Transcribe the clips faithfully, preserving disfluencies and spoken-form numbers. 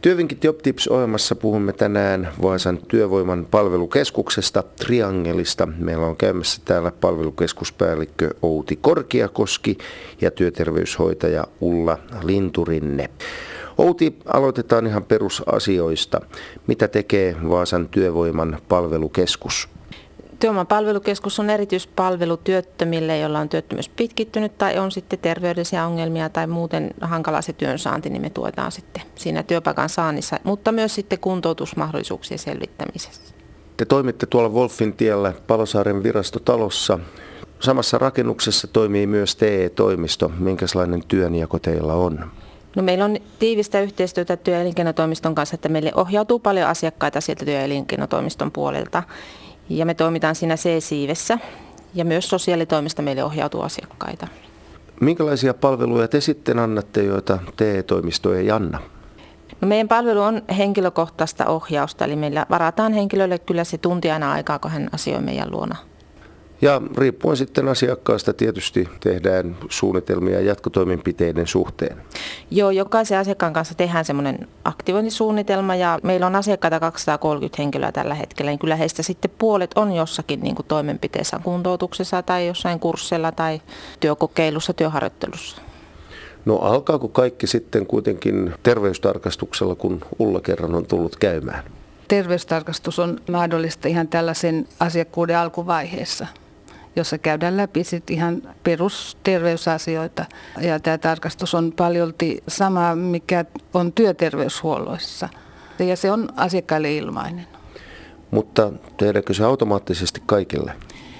Työvinkit JobTips-ohjelmassa puhumme tänään Vaasan työvoiman palvelukeskuksesta Triangelista. Meillä on käymässä täällä palvelukeskuspäällikkö Outi Korkiakoski ja työterveyshoitaja Ulla Linturinne. Outi, aloitetaan ihan perusasioista. Mitä tekee Vaasan työvoiman palvelukeskus? Työvoiman palvelukeskus on erityispalvelu työttömille, joilla on työttömyys pitkittynyt tai on sitten terveydellisiä ongelmia tai muuten hankala se työnsaanti, niin me tuetaan sitten siinä työpaikan saannissa, mutta myös sitten kuntoutusmahdollisuuksien selvittämisessä. Te toimitte tuolla Wolfin tiellä Palosaaren virastotalossa. Samassa rakennuksessa toimii myös T E-toimisto. Minkälainen työnjako teillä on? No, meillä on tiivistä yhteistyötä työ- ja elinkeinotoimiston kanssa, että meille ohjautuu paljon asiakkaita sieltä työ- ja elinkeinotoimiston puolelta. Ja me toimitaan siinä C-siivessä ja myös sosiaalitoimista meille ohjautuu asiakkaita. Minkälaisia palveluja te sitten annatte, joita T E-toimisto ei anna? No, meidän palvelu on henkilökohtaista ohjausta, eli meillä varataan henkilölle kyllä se tunti aina aikaa, kun hän asioi meidän luona. Ja riippuen sitten asiakkaasta tietysti tehdään suunnitelmia jatkotoimenpiteiden suhteen. Joo, jokaisen asiakkaan kanssa tehdään semmoinen aktivointisuunnitelma ja meillä on asiakkaita kaksisataakolmekymmentä henkilöä tällä hetkellä. Niin kyllä heistä sitten puolet on jossakin niin kuin toimenpiteessä, kuntoutuksessa tai jossain kurssilla tai työkokeilussa, työharjoittelussa. No, alkaako kaikki sitten kuitenkin terveystarkastuksella, kun Ulla kerran on tullut käymään? Terveystarkastus on mahdollista ihan tällaisen asiakkuuden alkuvaiheessa, jossa käydään läpi sit ihan perusterveysasioita. Ja tämä tarkastus on paljolti sama, mikä on työterveyshuolloissa. Ja se on asiakkaille ilmainen. Mutta tehdäänkö se automaattisesti kaikille?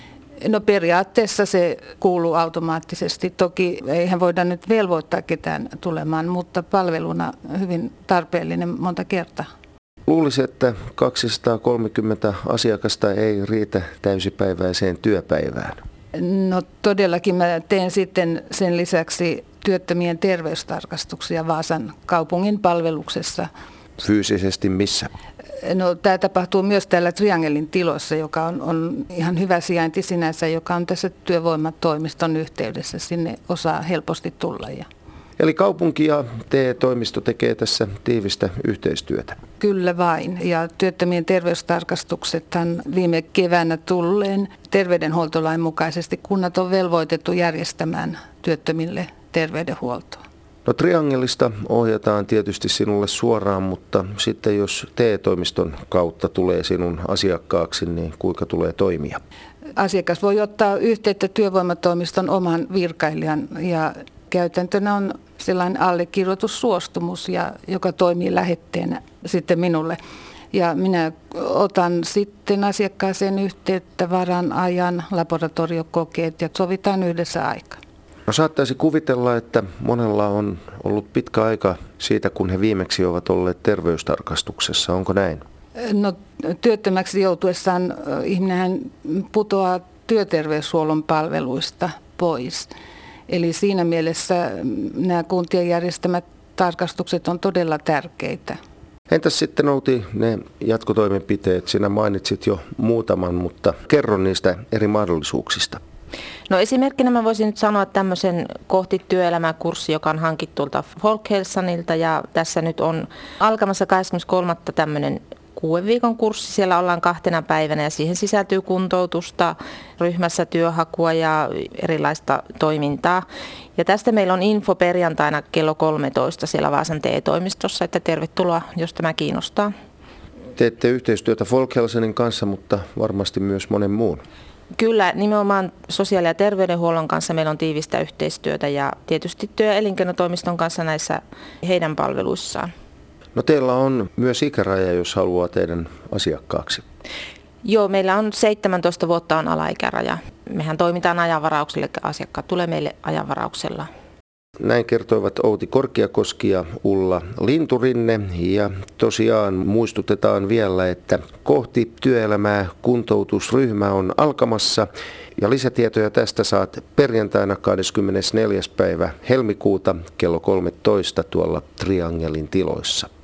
No, periaatteessa se kuuluu automaattisesti. Toki eihän voida nyt velvoittaa ketään tulemaan, mutta palveluna hyvin tarpeellinen monta kertaa. Luulisi, että kaksisataakolmekymmentä asiakasta ei riitä täysipäiväiseen työpäivään. No, todellakin mä teen sitten sen lisäksi työttömien terveystarkastuksia Vaasan kaupungin palveluksessa. Fyysisesti missä? No, tämä tapahtuu myös täällä Triangelin tiloissa, joka on, on ihan hyvä sijainti sinänsä, joka on tässä työvoimatoimiston yhteydessä. Sinne osaa helposti tulla. Ja Eli kaupunki ja T E-toimisto tekee tässä tiivistä yhteistyötä. Kyllä vain. Ja työttömien terveystarkastuksethan viime keväänä tulleen terveydenhuoltolain mukaisesti kunnat on velvoitettu järjestämään työttömille terveydenhuoltoa. No, Triangelista ohjataan tietysti sinulle suoraan, mutta sitten jos T E-toimiston kautta tulee sinun asiakkaaksi, niin kuinka tulee toimia? Asiakas voi ottaa yhteyttä työvoimatoimiston oman virkailijan ja käytäntönä on sellainen allekirjoitussuostumus, ja, joka toimii lähetteenä sitten minulle. Ja minä otan sitten asiakkaaseen yhteyttä, varan ajan, laboratoriokokeet ja sovitaan yhdessä aika. No, saattaisi kuvitella, että monella on ollut pitkä aika siitä, kun he viimeksi ovat olleet terveystarkastuksessa. Onko näin? No, työttömäksi joutuessaan ihminenhän putoaa työterveyshuollon palveluista pois. Eli siinä mielessä nämä kuntien järjestämät tarkastukset on todella tärkeitä. Entäs sitten, Outi, ne jatkotoimenpiteet? Sinä mainitsit jo muutaman, mutta kerro niistä eri mahdollisuuksista. No, esimerkkinä mä voisin nyt sanoa tämmöisen kohti työelämää -kurssi, joka on hankittu tuolta Folkhälsanilta, ja tässä nyt on alkamassa kahdeskymmeneskolmas tämmöinen kuuden viikon kurssi. Siellä ollaan kahtena päivänä ja siihen sisältyy kuntoutusta, ryhmässä työhakua ja erilaista toimintaa. Ja tästä meillä on info perjantaina kello kolmetoista siellä Vaasan T E-toimistossa, että tervetuloa, jos tämä kiinnostaa. Teette yhteistyötä Folkhälsanin kanssa, mutta varmasti myös monen muun. Kyllä, nimenomaan sosiaali- ja terveydenhuollon kanssa meillä on tiivistä yhteistyötä ja tietysti työ- ja elinkeinotoimiston kanssa näissä heidän palveluissaan. No, teillä on myös ikäraja, jos haluaa teidän asiakkaaksi. Joo, meillä on seitsemäntoista vuotta on alaikäraja. Mehän toimitaan ajanvarauksella, eli asiakkaat tulee meille ajanvarauksella. Näin kertoivat Outi Korkiakoski ja Ulla Linturinne. Ja tosiaan muistutetaan vielä, että kohti työelämää kuntoutusryhmä on alkamassa. Ja lisätietoja tästä saat perjantaina kahdeskymmenesneljäs päivä helmikuuta kello kolmetoista tuolla Triangelin tiloissa.